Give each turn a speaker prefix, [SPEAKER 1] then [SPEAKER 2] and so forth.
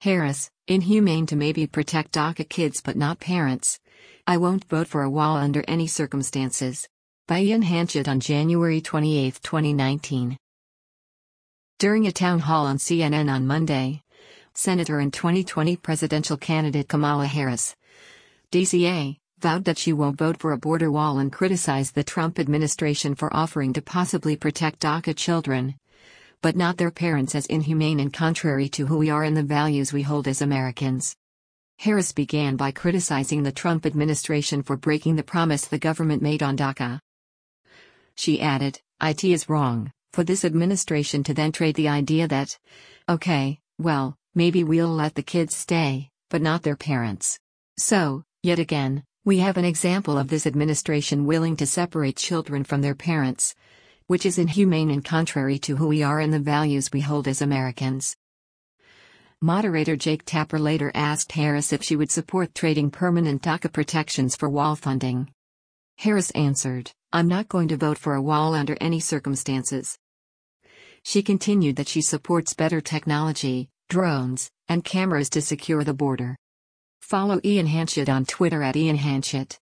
[SPEAKER 1] Harris, inhumane to maybe protect DACA kids but not parents. I won't vote for a wall under any circumstances. By Ian Hanchett on January 28, 2019. During a town hall on CNN on Monday, Senator and 2020 presidential candidate Kamala Harris, DCA, vowed that she won't vote for a border wall and criticized the Trump administration for offering to possibly protect DACA children, but not their parents, as inhumane and contrary to who we are and the values we hold as Americans. Harris began by criticizing the Trump administration for breaking the promise the government made on DACA. She added, "It is wrong for this administration to then trade the idea that, okay, well, maybe we'll let the kids stay, but not their parents. So, yet again, we have an example of this administration willing to separate children from their parents, which is inhumane and contrary to who we are and the values we hold as Americans." Moderator Jake Tapper later asked Harris if she would support trading permanent DACA protections for wall funding. Harris answered, "I'm not going to vote for a wall under any circumstances." She continued that she supports better technology, drones, and cameras to secure the border. Follow Ian Hanchett on Twitter at Ian Hanchett.